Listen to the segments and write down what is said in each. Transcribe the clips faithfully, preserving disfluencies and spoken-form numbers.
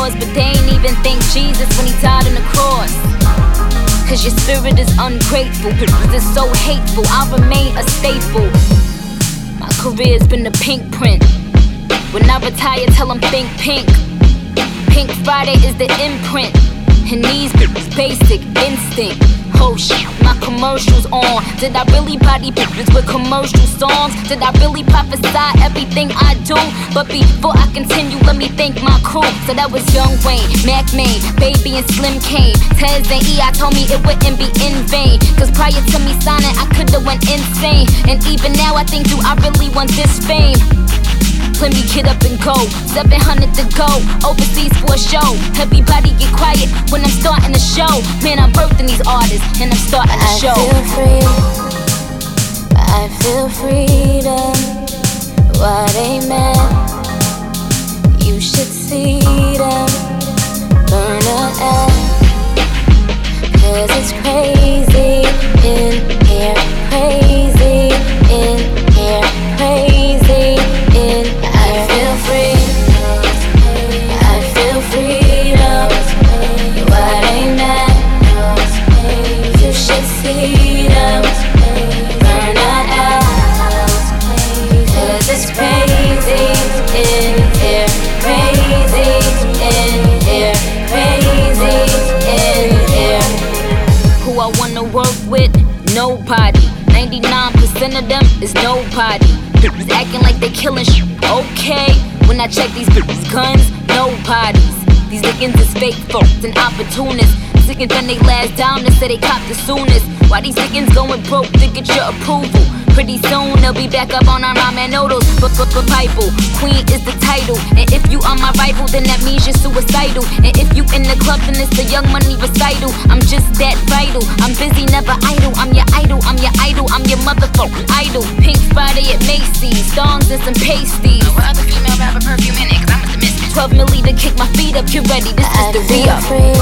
cause, but they ain't even thank Jesus when he died on the cross. Cause your spirit is ungrateful, it's so hateful, I'll remain a staple. My career's been a pink print. When I retire, tell them think pink. Pink Friday is the imprint, and these bitches basic instinct. Oh shit, my commercials on. Did I really body bitches with commercial songs? Did I really prophesy everything I do? But before I continue, let me thank my crew. So that was Young Wayne, Mac Main, Baby and Slim Kane, Tez and E I told me it wouldn't be in vain. Cause prior to me signing, I could've went insane. And even now I think, do I really want this fame? Let me get up and go, seven hundred to go, overseas for a show. Everybody get quiet when I'm starting the show. Man, I'm birthing these artists and I'm starting the show. I feel free, I feel freedom. What they meant, you should see them burn up. Cause it's crazy in here, crazy in here, crazy in here. I feel free, I feel freedom. What they meant, you should see them burn up. Cause it's crazy in here, crazy in here, crazy in here. Who I wanna work with? Nobody. ninety-nine percent of them is nobody. Bitches acting like they killing sh*. Okay, when I check these bitches' guns, nobody's. These niggas is fake folks and opportunists. Sicker than they last down and say they cop the soonest. Why these niggas going broke to get your approval? Pretty soon they'll be back up on our ramen noodles. But but but Bible, Queen is the title. And if you are my rival, then that means you're suicidal. And if you in the club, then it's the Young Money recital. I'm just that vital. I'm busy, never idle. I'm your idol, I'm your idol, I'm your motherfucking idol. Pink Friday at Macy's, thongs and some pasties. What other female rapper perfume in it? Cause I must have missed it. twelve milli to kick my feet up, get ready, this is the re-up.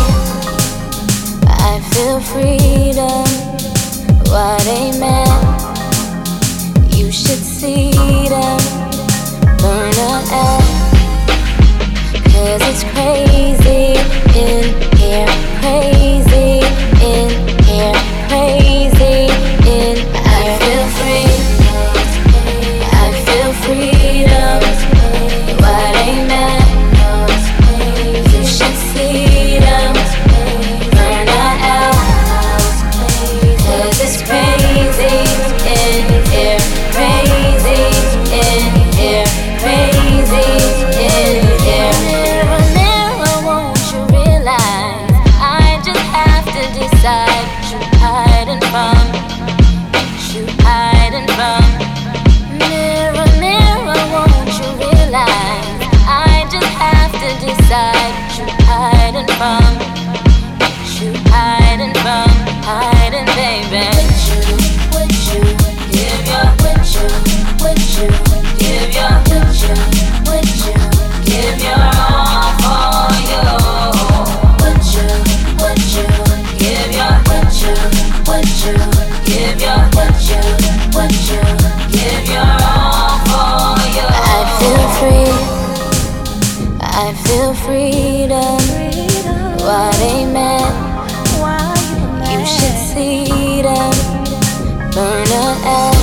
I feel freedom, what they meant, you should see them burn up. Cause it's crazy in here, crazy in here, crazy in here. I feel free, I feel freedom, what they meant, you should see them burn up. Cause it's crazy in here, crazy in here, crazy in here. Mirror, mirror, won't you realize I just have to decide what you hiding from, what you hiding from. Mirror, mirror, won't you realize I just have to decide what you hiding from, what you hiding from, hiding, baby. Would you, would you give your, would you, would you give your, would you, would you give your all for you? Would you, would you give your, would you, would you give your, would you, would you give your all for you? I feel free, I feel freedom. What they meant, you should see them burn up.